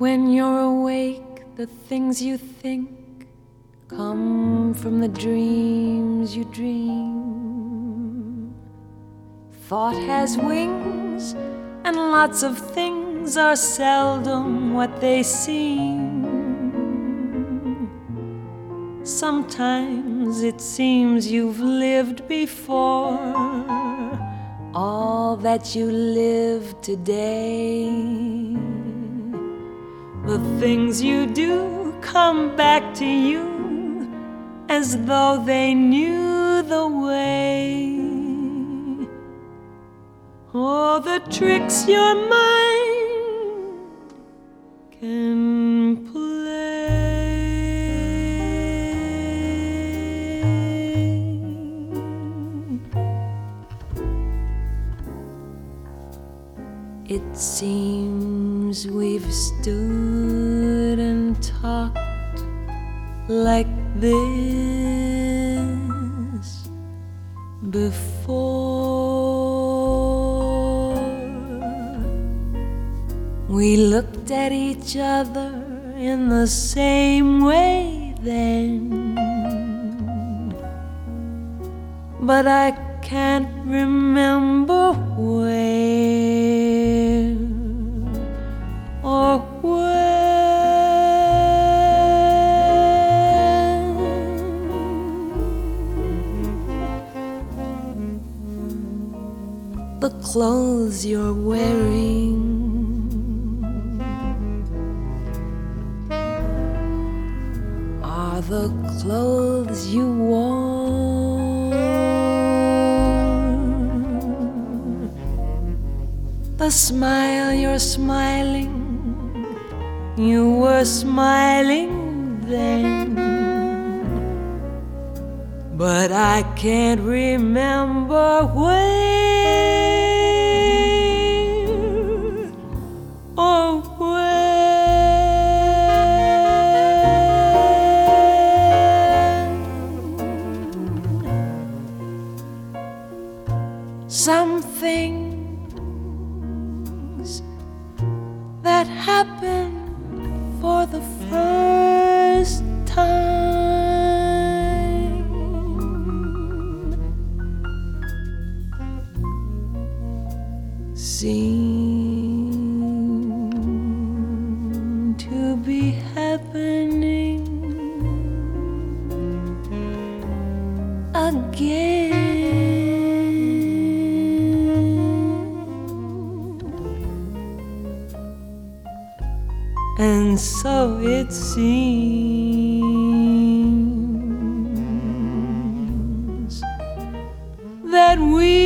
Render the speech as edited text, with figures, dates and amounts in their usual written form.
When you're awake, the things you think come from the dreams you dream. Thought has wings, and lots of things are seldom what they seem. Sometimes it seems you've lived before all that you live today. The things you do come back to you as though they knew the way. Oh, the tricks your mind can play. It seems we've stood and talked like this before. We looked at each other in the same way then, but I can't remember where or when. The clothes you're wearing are the clothes you wore. The smile you're smiling, you were smiling then, but I can't remember where or when. Some things that happen for the first time seem to be happening again. And so it seems that we